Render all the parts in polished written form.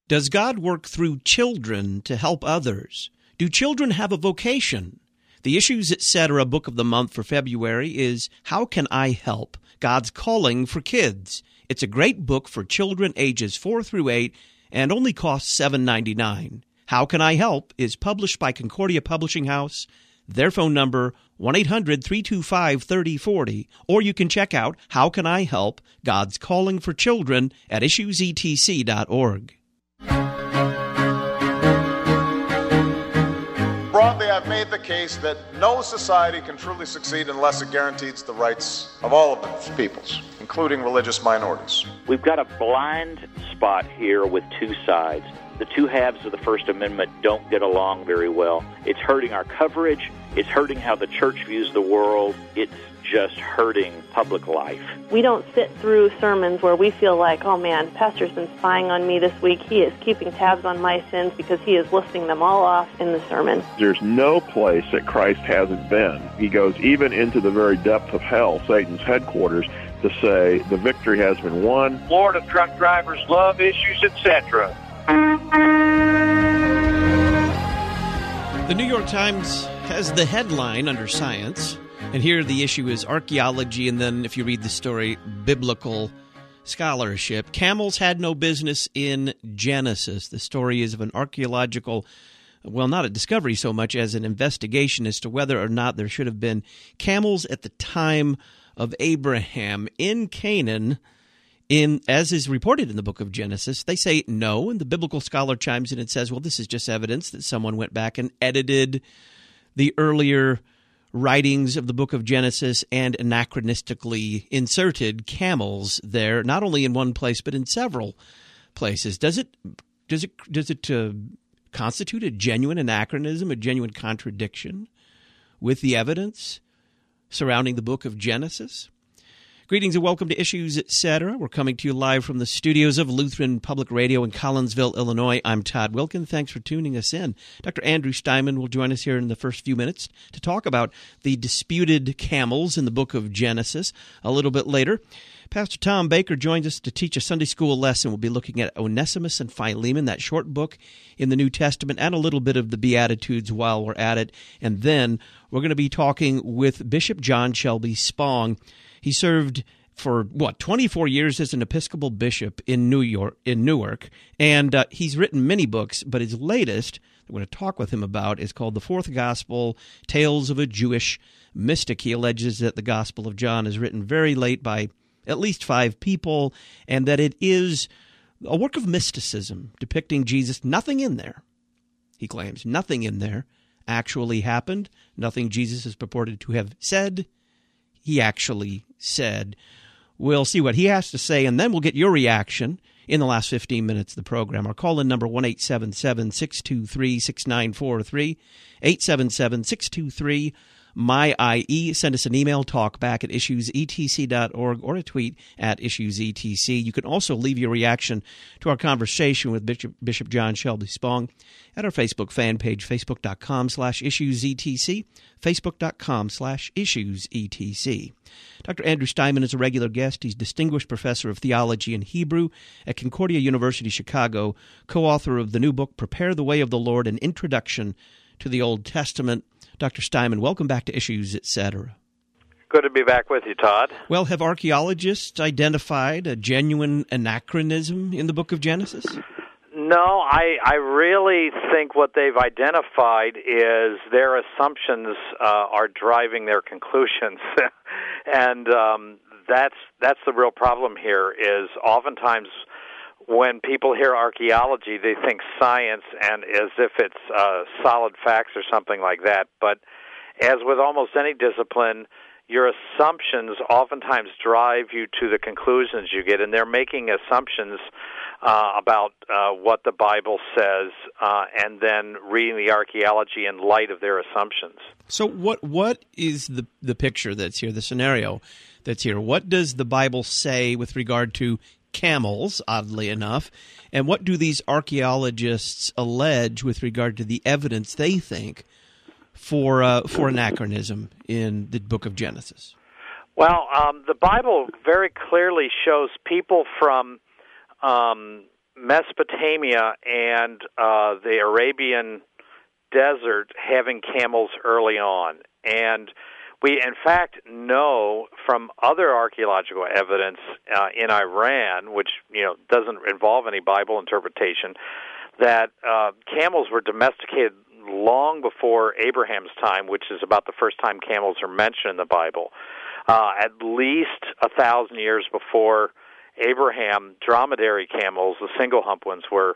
Does God work through children to help others? Do children have a vocation? The Issues Etc. book of the month for February is How Can I Help? God's Calling for Kids. It's a great book for children ages 4 through 8 and only costs $7.99. How Can I Help is published by Concordia Publishing House. Their phone number, 1-800-325-3040. Or you can check out How Can I Help? God's Calling for Children at issuesetc.org. Broadly, I've made the case that no society can truly succeed unless it guarantees the rights of all of its peoples, including religious minorities. We've got a blind spot here with two sides. The two halves of the First Amendment don't get along very well. It's hurting our coverage. It's hurting how the church views the world. It's just hurting public life. We don't sit through sermons where we feel like, oh man, pastor's been spying on me this week. He is keeping tabs on my sins because he is listing them all off in the sermon. There's no place that Christ hasn't been. He goes even into the very depth of hell, Satan's headquarters, to say the victory has been won. Florida truck drivers love Issues Etc. The New York Times has the headline under Science, and here the issue is archaeology, and then if you read the story, biblical scholarship. Camels had no business in Genesis. The story is of an archaeological, well, not a discovery so much as an investigation as to whether or not there should have been camels at the time of Abraham in Canaan. As is reported in the book of Genesis, they say no, and the biblical scholar chimes in and says, well, this is just evidence that someone went back and edited the earlier writings of the book of Genesis and anachronistically inserted camels there, not only in one place but in several places. Does it constitute a genuine anachronism, a genuine contradiction with the evidence surrounding the book of Genesis? Greetings and welcome to Issues Etc. We're coming to you live from the studios of Lutheran Public Radio in Collinsville, Illinois. I'm Todd Wilkin. Thanks for tuning us in. Dr. Andrew Steinman will join us here in the first few minutes to talk about the disputed camels in the book of Genesis. A little bit later, Pastor Tom Baker joins us to teach a Sunday school lesson. We'll be looking at Onesimus and Philemon, that short book in the New Testament, and a little bit of the Beatitudes while we're at it. And then we're going to be talking with Bishop John Shelby Spong. He served for, 24 years as an Episcopal bishop in Newark, and he's written many books, but his latest, I'm going to talk with him about, is called The Fourth Gospel, Tales of a Jewish Mystic. He alleges that the Gospel of John is written very late by at least 5 people, and that it is a work of mysticism depicting Jesus. Nothing in there, he claims, nothing in there actually happened. Nothing Jesus is purported to have said, he actually said. We'll see what he has to say, and then we'll get your reaction in the last 15 minutes of the program. Our call-in number, 1-877-623-6943, 877-623-MY-IE. Send us an email, talkback@issuesetc.org, or a tweet at issuesetc. You can also leave your reaction to our conversation with Bishop John Shelby Spong at our Facebook fan page, facebook.com/issuesetc, facebook.com/issuesetc. Dr. Andrew Steinman is a regular guest. He's Distinguished Professor of Theology and Hebrew at Concordia University, Chicago, co-author of the new book, Prepare the Way of the Lord, An Introduction to the Old Testament. Dr. Steinman, welcome back to Issues Etc. Good to be back with you, Todd. Well, have archaeologists identified a genuine anachronism in the book of Genesis? No, I really think what they've identified is their assumptions are driving their conclusions. And that's the real problem here, is oftentimes when people hear archaeology, they think science and as if it's solid facts or something like that. But as with almost any discipline, your assumptions oftentimes drive you to the conclusions you get, and they're making assumptions about what the Bible says, and then reading the archaeology in light of their assumptions. So what is the picture that's here, the scenario that's here? What does the Bible say with regard to camels, oddly enough, and what do these archaeologists allege with regard to the evidence they think for anachronism in the book of Genesis? Well, the Bible very clearly shows people from Mesopotamia and the Arabian desert having camels early on. And we, in fact, know from other archaeological evidence in Iran, which doesn't involve any Bible interpretation, that camels were domesticated long before Abraham's time, which is about the first time camels are mentioned in the Bible. At least 1,000 years before Abraham, dromedary camels, the single hump ones, were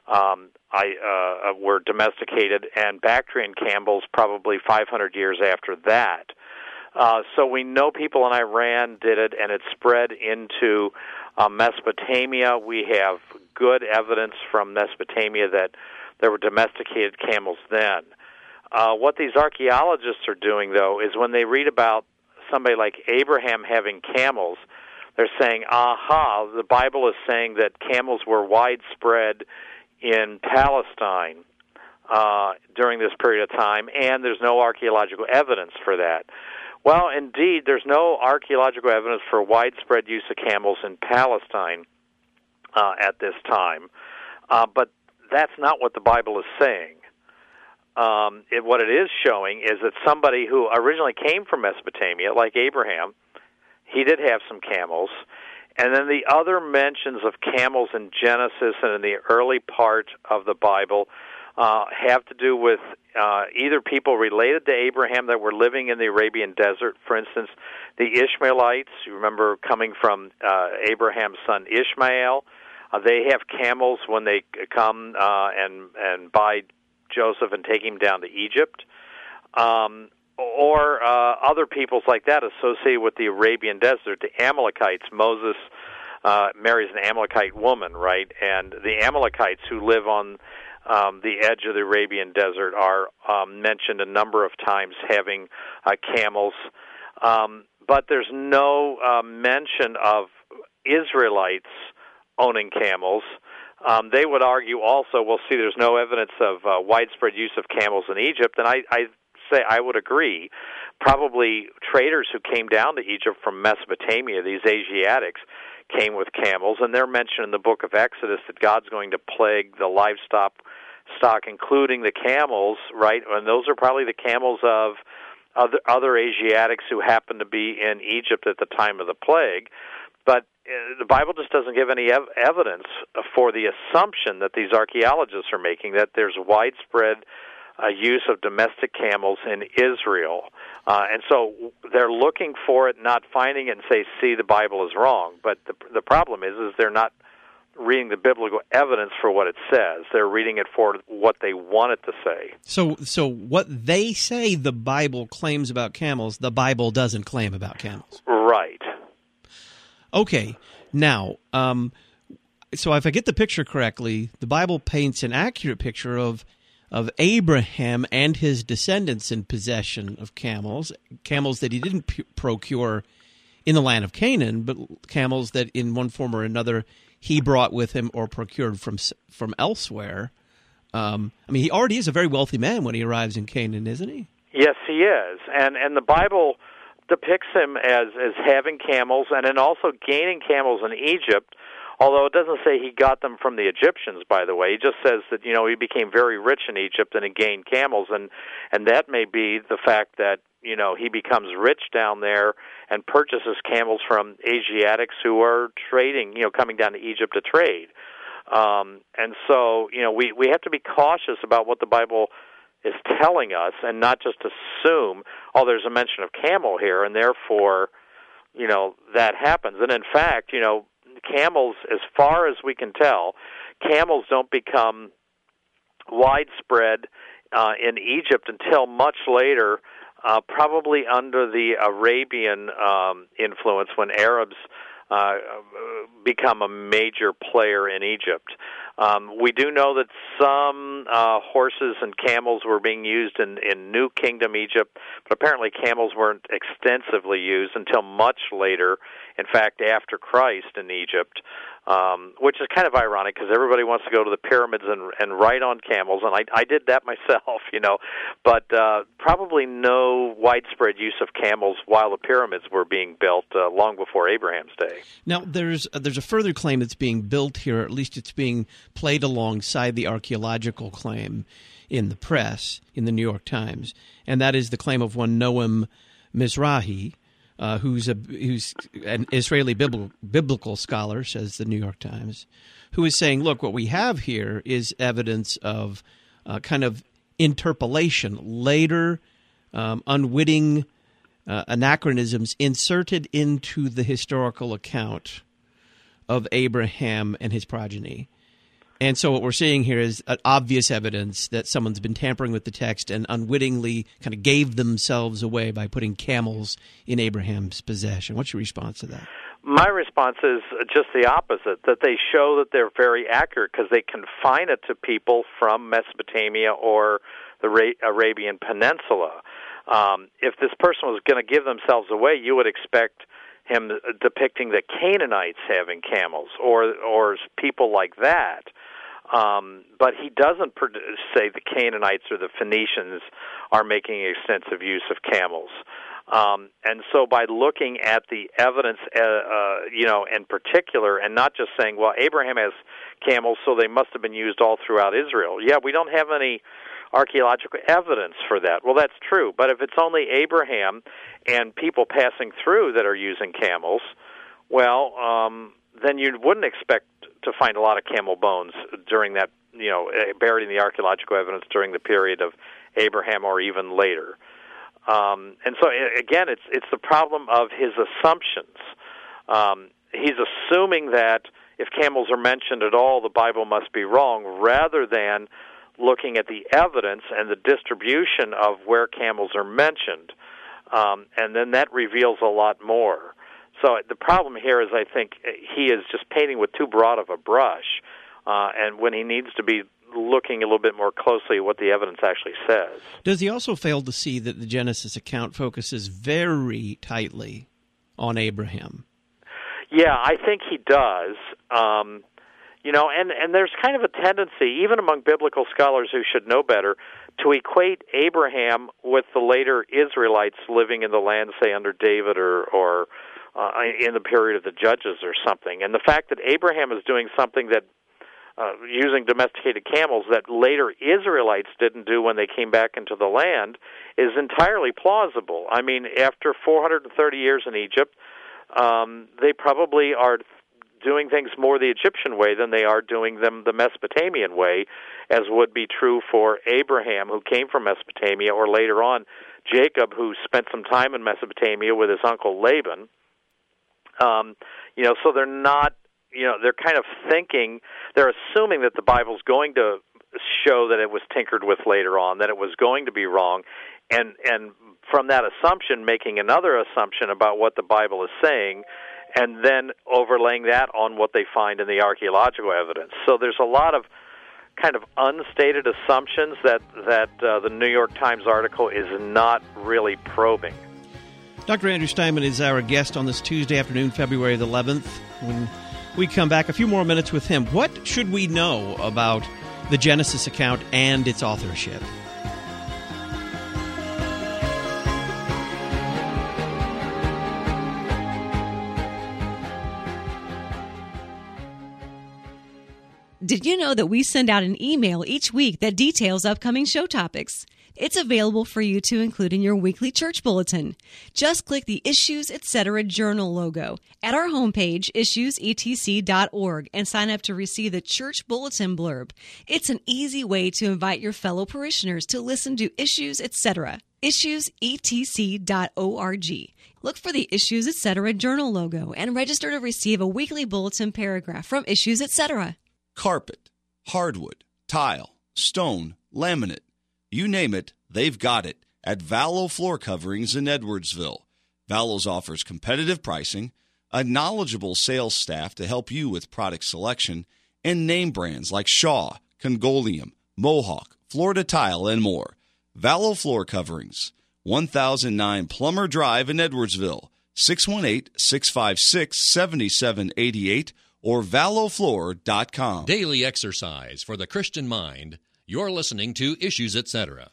domesticated, and Bactrian camels probably 500 years after that. So we know people in Iran did it, and it spread into Mesopotamia. We have good evidence from Mesopotamia that there were domesticated camels then. What these archaeologists are doing, though, is when they read about somebody like Abraham having camels, they're saying, aha, the Bible is saying that camels were widespread in Palestine during this period of time, and there's no archaeological evidence for that. Well, indeed, there's no archaeological evidence for widespread use of camels in Palestine at this time, but that's not what the Bible is saying. What it is showing is that somebody who originally came from Mesopotamia, like Abraham, he did have some camels, and then the other mentions of camels in Genesis and in the early part of the Bible have to do with either people related to Abraham that were living in the Arabian desert. For instance, the Ishmaelites, you remember coming from Abraham's son Ishmael, they have camels when they come and buy Joseph and take him down to Egypt. Or other peoples like that associated with the Arabian desert. The Amalekites, Moses marries an Amalekite woman, right? And the Amalekites who live on the edge of the Arabian desert are mentioned a number of times having camels. But there's no mention of Israelites owning camels. They would argue also, well, see, there's no evidence of widespread use of camels in Egypt, and I would agree. Probably traders who came down to Egypt from Mesopotamia, these Asiatics, came with camels, and they're mentioned in the book of Exodus that God's going to plague the livestock, including the camels, right? And those are probably the camels of other Asiatics who happened to be in Egypt at the time of the plague. But the Bible just doesn't give any evidence for the assumption that these archaeologists are making, that there's widespread use of domestic camels in Israel. And so they're looking for it, not finding it, and say, see, the Bible is wrong. But the problem is they're not reading the biblical evidence for what it says. They're reading it for what they want it to say. So what they say the Bible claims about camels, the Bible doesn't claim about camels. Right. Okay. Now, so if I get the picture correctly, the Bible paints an accurate picture of Abraham and his descendants in possession of camels that he didn't procure in the land of Canaan, but camels that in one form or another he brought with him or procured from elsewhere. I mean, he already is a very wealthy man when he arrives in Canaan, isn't he? Yes, he is. And the Bible depicts him as having camels and then also gaining camels in Egypt, although it doesn't say he got them from the Egyptians, by the way. He just says that, he became very rich in Egypt and he gained camels, and that may be the fact that, he becomes rich down there and purchases camels from Asiatics who are trading, coming down to Egypt to trade. And so, we have to be cautious about what the Bible is telling us and not just assume, there's a mention of camel here, and therefore, that happens. And in fact, camels, as far as we can tell, camels don't become widespread in Egypt until much later, probably under the Arabian influence, when Arabs become a major player in Egypt. We do know that some horses and camels were being used in New Kingdom Egypt, but apparently camels weren't extensively used until much later, in fact, after Christ in Egypt. which is kind of ironic because everybody wants to go to the pyramids and ride on camels, and I did that myself, but probably no widespread use of camels while the pyramids were being built long before Abraham's day. Now, there's a further claim that's being built here, or at least it's being played alongside the archaeological claim in the press, in the New York Times, and that is the claim of one Noam Mizrahi, who's an Israeli biblical scholar, says the New York Times, who is saying, look, what we have here is evidence of kind of interpolation, later unwitting anachronisms inserted into the historical account of Abraham and his progeny. And so what we're seeing here is obvious evidence that someone's been tampering with the text and unwittingly kind of gave themselves away by putting camels in Abraham's possession. What's your response to that? My response is just the opposite, that they show that they're very accurate because they confine it to people from Mesopotamia or the Arabian Peninsula. If this person was going to give themselves away, you would expect him depicting the Canaanites having camels or people like that. But he doesn't say the Canaanites or the Phoenicians are making extensive use of camels. And so by looking at the evidence, in particular, and not just saying, well, Abraham has camels, so they must have been used all throughout Israel. Yeah, we don't have any archaeological evidence for that. Well, that's true. But if it's only Abraham and people passing through that are using camels, well, then you wouldn't expect to find a lot of camel bones during that, buried in the archaeological evidence during the period of Abraham or even later. And so, again, it's the problem of his assumptions. He's assuming that if camels are mentioned at all, the Bible must be wrong, rather than looking at the evidence and the distribution of where camels are mentioned. And then that reveals a lot more. So the problem here is I think he is just painting with too broad of a brush, and when he needs to be looking a little bit more closely at what the evidence actually says. Does he also fail to see that the Genesis account focuses very tightly on Abraham? Yeah, I think he does. And there's kind of a tendency, even among biblical scholars who should know better, to equate Abraham with the later Israelites living in the land, say, under David or in the period of the Judges or something. And the fact that Abraham is doing something that, using domesticated camels, that later Israelites didn't do when they came back into the land is entirely plausible. I mean, after 430 years in Egypt, they probably are doing things more the Egyptian way than they are doing them the Mesopotamian way, as would be true for Abraham, who came from Mesopotamia, or later on Jacob, who spent some time in Mesopotamia with his uncle Laban. So they're not, they're kind of thinking, they're assuming that the Bible's going to show that it was tinkered with later on, that it was going to be wrong, and from that assumption, making another assumption about what the Bible is saying, and then overlaying that on what they find in the archaeological evidence. So there's a lot of kind of unstated assumptions that the New York Times article is not really probing. Dr. Andrew Steinman is our guest on this Tuesday afternoon, February the 11th. When we come back, a few more minutes with him. What should we know about the Genesis account and its authorship? Did you know that we send out an email each week that details upcoming show topics? It's available for you to include in your weekly church bulletin. Just click the Issues Etc. Journal logo at our homepage, issuesetc.org, and sign up to receive the church bulletin blurb. It's an easy way to invite your fellow parishioners to listen to Issues Etc. issuesetc.org. Look for the Issues Etc. Journal logo and register to receive a weekly bulletin paragraph from Issues Etc. Carpet, hardwood, tile, stone, laminate, you name it, they've got it at Vallow Floor Coverings in Edwardsville. Vallow's offers competitive pricing, a knowledgeable sales staff to help you with product selection, and name brands like Shaw, Congolium, Mohawk, Florida Tile, and more. Vallow Floor Coverings, 1009 Plummer Drive in Edwardsville, 618-656-7788, or vallowfloor.com. Daily exercise for the Christian mind. You're listening to Issues, Etc.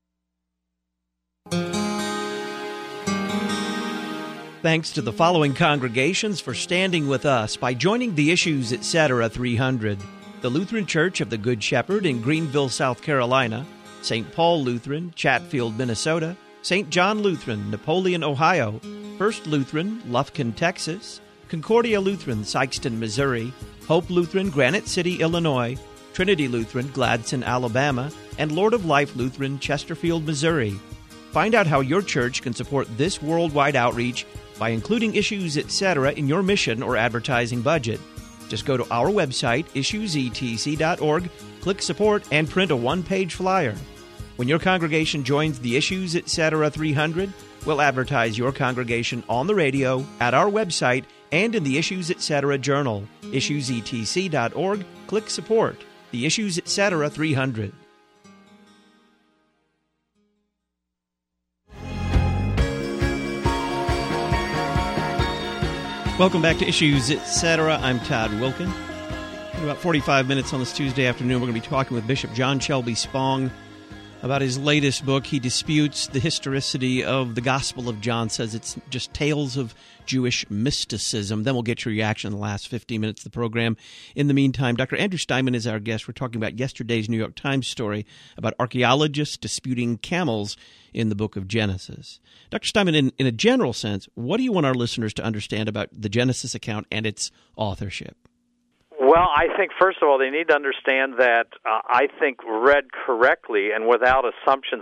Thanks to the following congregations for standing with us by joining the Issues, Etc. 300. The Lutheran Church of the Good Shepherd in Greenville, South Carolina, St. Paul Lutheran, Chatfield, Minnesota, St. John Lutheran, Napoleon, Ohio, First Lutheran, Lufkin, Texas, Concordia Lutheran, Sikeston, Missouri, Hope Lutheran, Granite City, Illinois, Trinity Lutheran, Gladson, Alabama, and Lord of Life Lutheran, Chesterfield, Missouri. Find out how your church can support this worldwide outreach by including Issues, Etc. in your mission or advertising budget. Just go to our website, issuesetc.org, click Support, and print a one-page flyer. When your congregation joins the Issues, Etc. 300, we'll advertise your congregation on the radio, at our website, and in the Issues, Etc. journal. issuesetc.org, click Support. The Issues, Etc. 300. Welcome back to Issues, Etc. I'm Todd Wilkin. In about 45 minutes on this Tuesday afternoon, we're going to be talking with Bishop John Shelby Spong about his latest book. He disputes the historicity of the Gospel of John, says it's just tales of Jewish mysticism. Then we'll get your reaction in the last 15 minutes of the program. In the meantime, Dr. Andrew Steinman is our guest. We're talking about yesterday's New York Times story about archaeologists disputing camels in the book of Genesis. Dr. Steinman, in a general sense, what do you want our listeners to understand about the Genesis account and its authorship? Well, I think, first of all, they need to understand that I think read correctly and without assumptions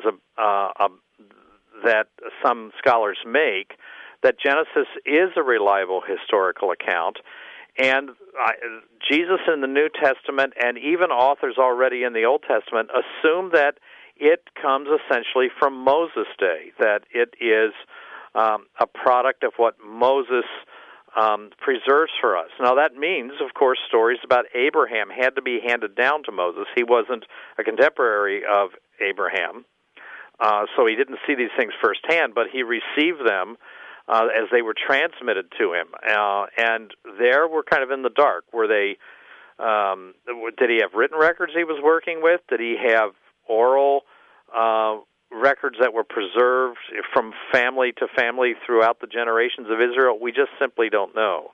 that some scholars make, that Genesis is a reliable historical account. And Jesus in the New Testament and even authors already in the Old Testament assume that it comes essentially from Moses' day, that it is a product of what Moses preserves for us. Now, that means, of course, stories about Abraham had to be handed down to Moses. He wasn't a contemporary of Abraham, so he didn't see these things firsthand, but he received them as they were transmitted to him. And there we're kind of in the dark. Were they? Did he have written records he was working with? Did he have oral records that were preserved from family to family throughout the generations of Israel? We just simply don't know.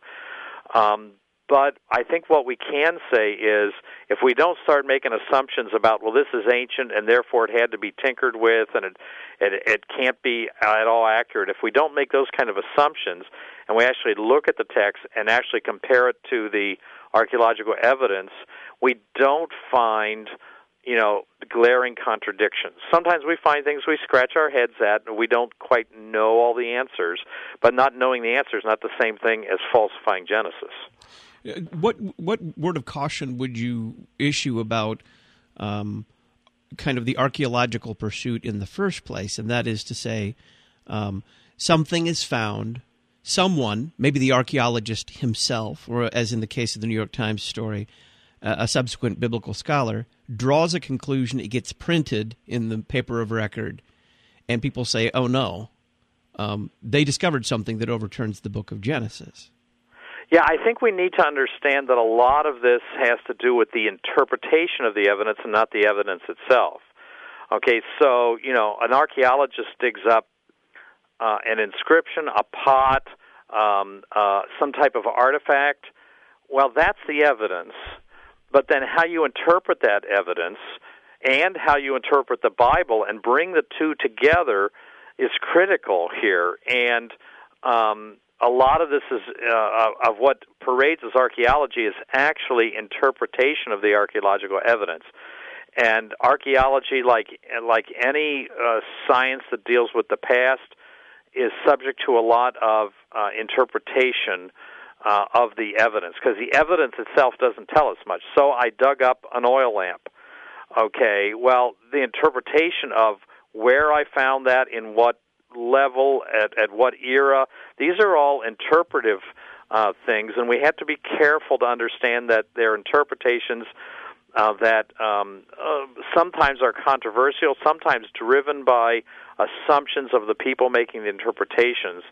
But I think what we can say is, if we don't start making assumptions about, well, this is ancient and therefore it had to be tinkered with and it can't be at all accurate, if we don't make those kind of assumptions and we actually look at the text and actually compare it to the archaeological evidence, we don't find glaring contradictions. Sometimes we find things we scratch our heads at and we don't quite know all the answers, but not knowing the answer is not the same thing as falsifying Genesis. What word of caution would you issue about kind of the archaeological pursuit in the first place? And that is to say, something is found, someone, maybe the archaeologist himself, or as in the case of the New York Times story, a subsequent biblical scholar, draws a conclusion, it gets printed in the paper of record, and people say, oh no, they discovered something that overturns the book of Genesis. Yeah, I think we need to understand that a lot of this has to do with the interpretation of the evidence and not the evidence itself. Okay, so, an archaeologist digs up an inscription, a pot, some type of artifact. Well, that's the evidence. But then how you interpret that evidence and how you interpret the Bible and bring the two together is critical here. And a lot of this is of what parades as archaeology is actually interpretation of the archaeological evidence. And archaeology, like any science that deals with the past, is subject to a lot of interpretation of the evidence, because the evidence itself doesn't tell us much. So I dug up an oil lamp. Okay, well, the interpretation of where I found that, in what level, at what era, these are all interpretive things, and we have to be careful to understand that they're interpretations that sometimes are controversial, sometimes driven by assumptions of the people making the interpretations.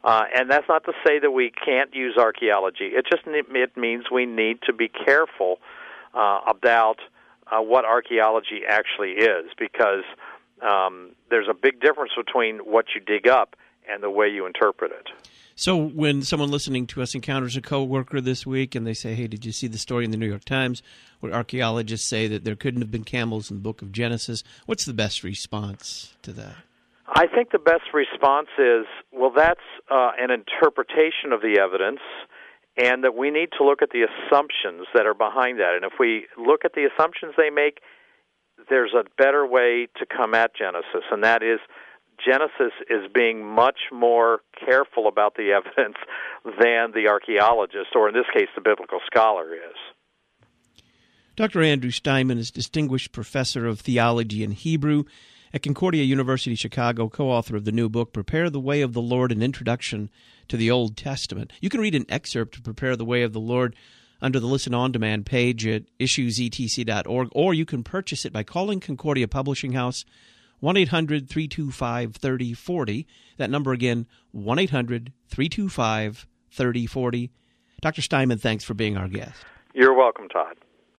And that's not to say that we can't use archaeology. It means we need to be careful about what archaeology actually is, because there's a big difference between what you dig up and the way you interpret it. So when someone listening to us encounters a coworker this week and they say, hey, did you see the story in the New York Times where archaeologists say that there couldn't have been camels in the book of Genesis, what's the best response to that? I think the best response is, well, that's an interpretation of the evidence, and that we need to look at the assumptions that are behind that. And if we look at the assumptions they make, there's a better way to come at Genesis, and that is Genesis is being much more careful about the evidence than the archaeologist, or in this case, the biblical scholar is. Dr. Andrew Steinman is Distinguished Professor of Theology and Hebrew at Concordia University, Chicago, co-author of the new book, Prepare the Way of the Lord, An Introduction to the Old Testament. You can read an excerpt to Prepare the Way of the Lord under the Listen On Demand page at issuesetc.org, or you can purchase it by calling Concordia Publishing House, 1-800-325-3040. That number again, 1-800-325-3040. Dr. Steinman, thanks for being our guest. You're welcome, Todd.